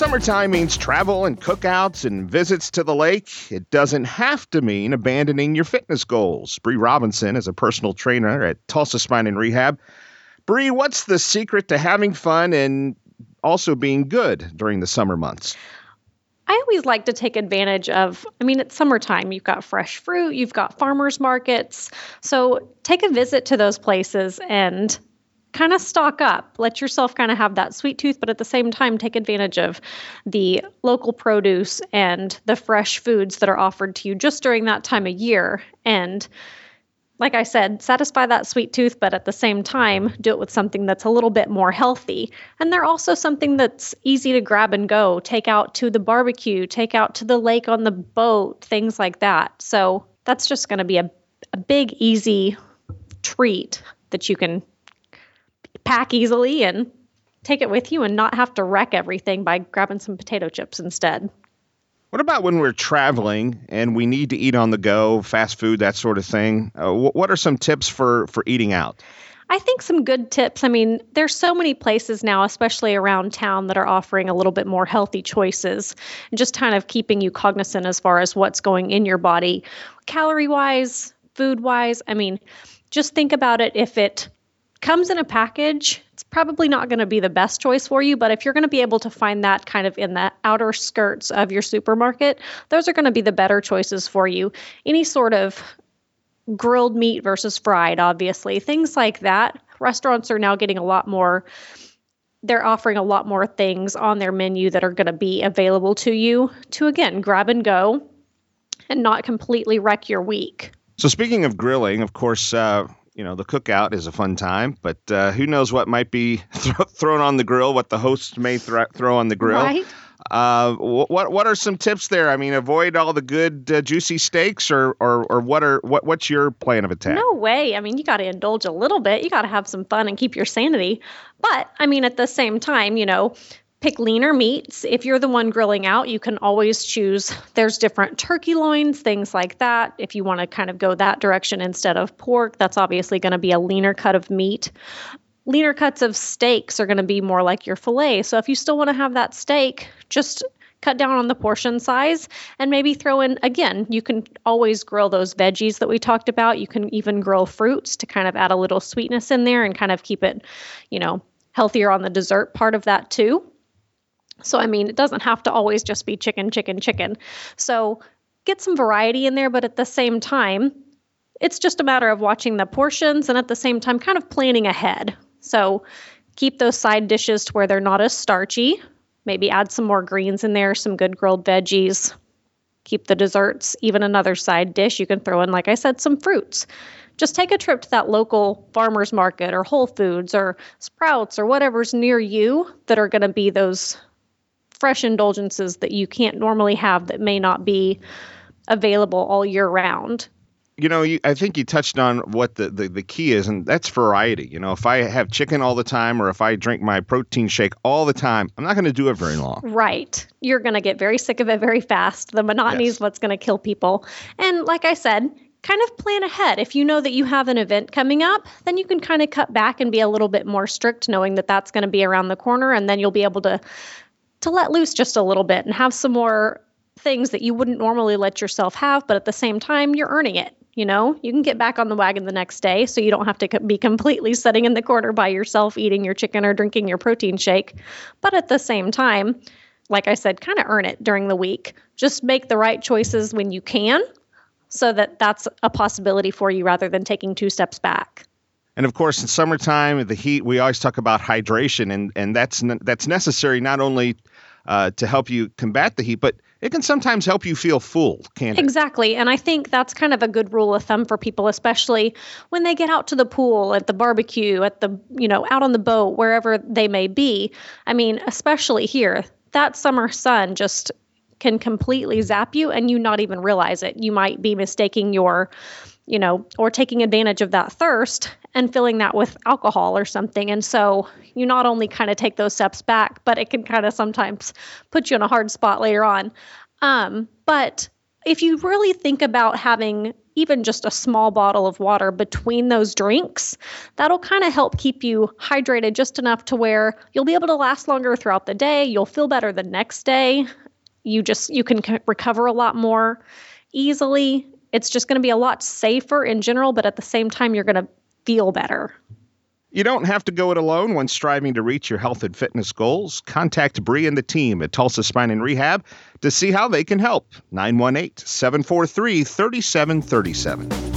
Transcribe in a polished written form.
Summertime means travel and cookouts and visits to the lake. It doesn't have to mean abandoning your fitness goals. Bree Robinson is a personal trainer at Tulsa Spine and Rehab. Bree, what's the secret to having fun and also being good during the summer months? I always like to take advantage of, it's summertime. You've got fresh fruit, you've got farmers markets. So take a visit to those places and kind of stock up. Let yourself kind of have that sweet tooth, but at the same time, take advantage of the local produce and the fresh foods that are offered to you just during that time of year. And like I said, satisfy that sweet tooth, but at the same time, do it with something that's a little bit more healthy. And they're also something that's easy to grab and go, take out to the barbecue, take out to the lake on the boat, things like that. So that's just going to be a big, easy treat that you can pack easily and take it with you and not have to wreck everything by grabbing some potato chips instead. What about when we're traveling and we need to eat on the go, fast food, that sort of thing? What are some tips for eating out? I think some good tips. There's so many places now, especially around town, that are offering a little bit more healthy choices and just kind of keeping you cognizant as far as what's going in your body, calorie-wise, food-wise. Just think about it. If it comes in a package, it's probably not going to be the best choice for you, but if you're going to be able to find that kind of in the outer skirts of your supermarket, those are going to be the better choices for you. Any sort of grilled meat versus fried, obviously, things like that. Restaurants are now getting they're offering a lot more things on their menu that are going to be available to you to, again, grab and go and not completely wreck your week. So speaking of grilling, of course, the cookout is a fun time, but who knows what might be thrown on the grill, what the host may throw on the grill. Right. What are some tips there? Avoid all the good juicy steaks, or what's your plan of attack? No way. You got to indulge a little bit. You got to have some fun and keep your sanity. But at the same time, pick leaner meats. If you're the one grilling out, you can always choose. There's different turkey loins, things like that. If you want to kind of go that direction instead of pork, that's obviously going to be a leaner cut of meat. Leaner cuts of steaks are going to be more like your filet. So if you still want to have that steak, just cut down on the portion size and maybe throw in, again, you can always grill those veggies that we talked about. You can even grill fruits to kind of add a little sweetness in there and kind of keep it, healthier on the dessert part of that too. So, it doesn't have to always just be chicken. So get some variety in there, but at the same time, it's just a matter of watching the portions and at the same time kind of planning ahead. So keep those side dishes to where they're not as starchy. Maybe add some more greens in there, some good grilled veggies. Keep the desserts, even another side dish. You can throw in, like I said, some fruits. Just take a trip to that local farmer's market or Whole Foods or Sprouts or whatever's near you that are going to be those fresh indulgences that you can't normally have that may not be available all year round. I think you touched on what the key is, and that's variety. If I have chicken all the time or if I drink my protein shake all the time, I'm not going to do it very long. Right. You're going to get very sick of it very fast. The monotony is what's going to kill people. And like I said, kind of plan ahead. If you know that you have an event coming up, then you can kind of cut back and be a little bit more strict, knowing that that's going to be around the corner, and then you'll be able to let loose just a little bit and have some more things that you wouldn't normally let yourself have, but at the same time, you're earning it. You can get back on the wagon the next day, so you don't have to be completely sitting in the corner by yourself eating your chicken or drinking your protein shake. But at the same time, like I said, kind of earn it during the week. Just make the right choices when you can, so that that's a possibility for you rather than taking two steps back. And of course, in summertime, the heat, we always talk about hydration, and that's necessary not only to help you combat the heat, but it can sometimes help you feel full, can't it? Exactly. And I think that's kind of a good rule of thumb for people, especially when they get out to the pool, at the barbecue, at the, out on the boat, wherever they may be. Especially here, that summer sun just can completely zap you and you not even realize it. You might be mistaking your, or taking advantage of that thirst and filling that with alcohol or something. And so you not only kind of take those steps back, but it can kind of sometimes put you in a hard spot later on. But if you really think about having even just a small bottle of water between those drinks, that'll kind of help keep you hydrated just enough to where you'll be able to last longer throughout the day. You'll feel better the next day. You can recover a lot more easily. It's just going to be a lot safer in general, but at the same time, you're going to feel better. You don't have to go it alone when striving to reach your health and fitness goals. Contact Bree and the team at Tulsa Spine and Rehab to see how they can help. 918-743-3737.